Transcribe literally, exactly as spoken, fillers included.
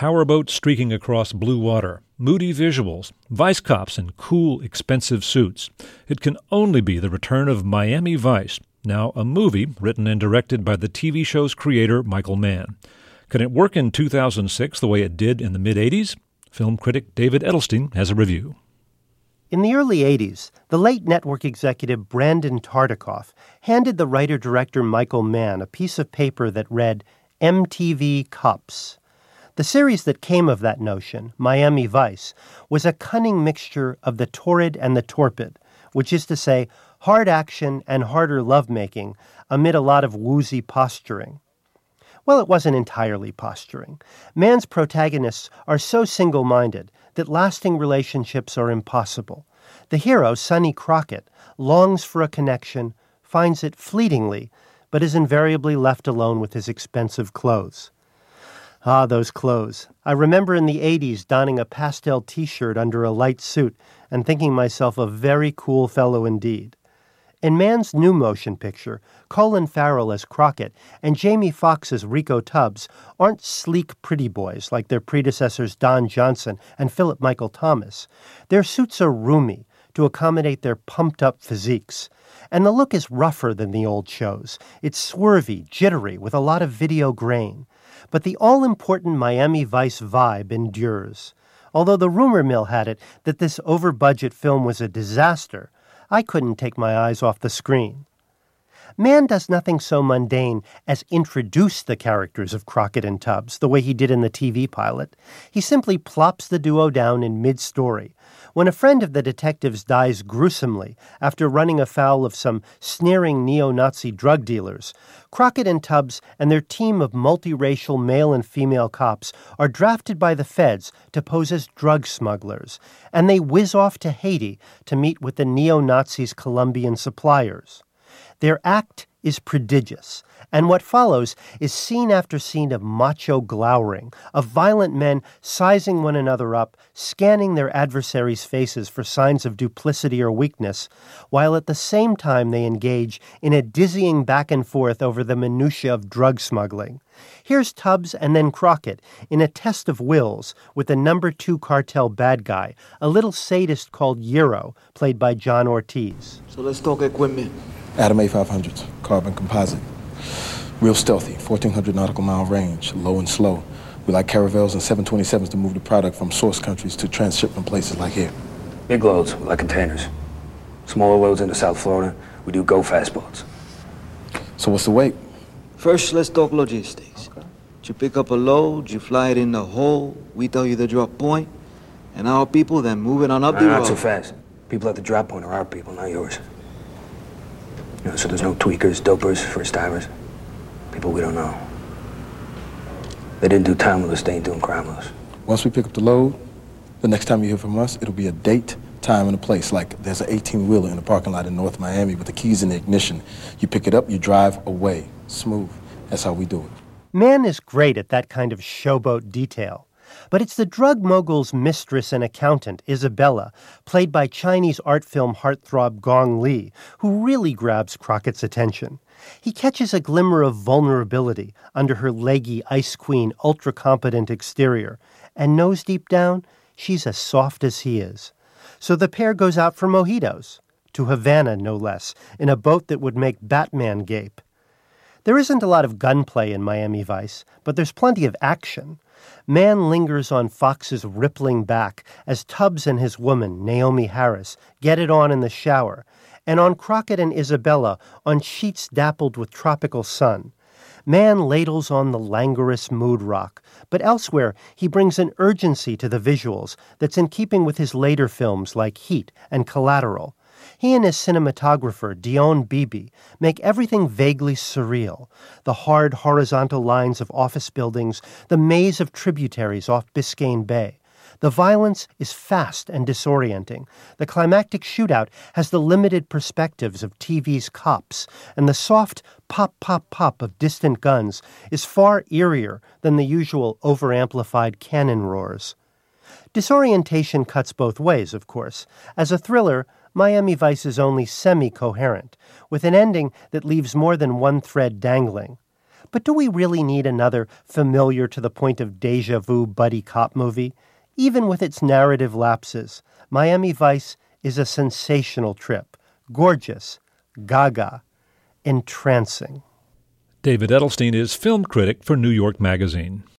powerboat streaking across blue water, moody visuals, vice cops in cool, expensive suits. It can only be the return of Miami Vice, now a movie written and directed by the T V show's creator, Michael Mann. Can it work in two thousand six the way it did in the mid-eighties? Film critic David Edelstein has a review. In the early eighties, the late network executive Brandon Tartikoff handed the writer-director Michael Mann a piece of paper that read M T V Cops. The series that came of that notion, Miami Vice, was a cunning mixture of the torrid and the torpid, which is to say, hard action and harder lovemaking amid a lot of woozy posturing. Well, it wasn't entirely posturing. Mann's protagonists are so single-minded that lasting relationships are impossible. The hero, Sonny Crockett, longs for a connection, finds it fleetingly, but is invariably left alone with his expensive clothes. Ah, those clothes. I remember in the eighties donning a pastel T-shirt under a light suit and thinking myself a very cool fellow indeed. In Mann's new motion picture, Colin Farrell as Crockett and Jamie Foxx as Rico Tubbs aren't sleek pretty boys like their predecessors Don Johnson and Philip Michael Thomas. Their suits are roomy to accommodate their pumped-up physiques. And the look is rougher than the old shows. It's swervy, jittery, with a lot of video grain. But the all-important Miami Vice vibe endures. Although the rumor mill had it that this over-budget film was a disaster, I couldn't take my eyes off the screen. Mann does nothing so mundane as introduce the characters of Crockett and Tubbs, the way he did in the T V pilot. He simply plops the duo down in mid-story. When a friend of the detectives dies gruesomely after running afoul of some sneering neo-Nazi drug dealers, Crockett and Tubbs and their team of multiracial male and female cops are drafted by the feds to pose as drug smugglers, and they whiz off to Haiti to meet with the neo-Nazis' Colombian suppliers. Their act is prodigious, and what follows is scene after scene of macho glowering, of violent men sizing one another up, scanning their adversaries' faces for signs of duplicity or weakness, while at the same time they engage in a dizzying back and forth over the minutiae of drug smuggling. Here's Tubbs and then Crockett in a test of wills with the number two cartel bad guy, a little sadist called Euro, played by John Ortiz. So let's talk equipment. Atom A five hundreds, carbon composite. Real stealthy, fourteen hundred nautical mile range, low and slow. We like caravels and seven twenty-sevens to move the product from source countries to transshipment places like here. Big loads, we like containers. Smaller loads into South Florida, we do go-fast boats. So what's the weight? First, let's talk logistics. Okay. You pick up a load, you fly it in the hole, we tell you the drop point, and our people then move it on up nah, the road. Not so fast. People at the drop point are our people, not yours. You know, so there's no tweakers, dopers, first timers. People we don't know. They didn't do time with us, they ain't doing crime with us. Once we pick up the load, the next time you hear from us, it'll be a date, time, and a place. Like there's an eighteen-wheeler in the parking lot in North Miami with the keys in the ignition. You pick it up, you drive away. Smooth. That's how we do it. Mann is great at that kind of showboat detail. But it's the drug mogul's mistress and accountant, Isabella, played by Chinese art film heartthrob Gong Li, who really grabs Crockett's attention. He catches a glimmer of vulnerability under her leggy Ice Queen ultra-competent exterior, and knows deep down she's as soft as he is. So the pair goes out for mojitos, to Havana no less, in a boat that would make Batman gape. There isn't a lot of gunplay in Miami Vice, but there's plenty of action. Mann lingers on Fox's rippling back as Tubbs and his woman, Naomi Harris, get it on in the shower, and on Crockett and Isabella on sheets dappled with tropical sun. Mann ladles on the languorous mood rock, but elsewhere he brings an urgency to the visuals that's in keeping with his later films like Heat and Collateral. He and his cinematographer, Dion Beebe, make everything vaguely surreal. The hard horizontal lines of office buildings, the maze of tributaries off Biscayne Bay. The violence is fast and disorienting. The climactic shootout has the limited perspectives of T V's cops, and the soft pop-pop-pop of distant guns is far eerier than the usual overamplified cannon roars. Disorientation cuts both ways, of course. As a thriller, Miami Vice is only semi-coherent, with an ending that leaves more than one thread dangling. But do we really need another familiar to the point of deja vu buddy cop movie? Even with its narrative lapses, Miami Vice is a sensational trip, gorgeous, gaga, entrancing. David Edelstein is film critic for New York Magazine.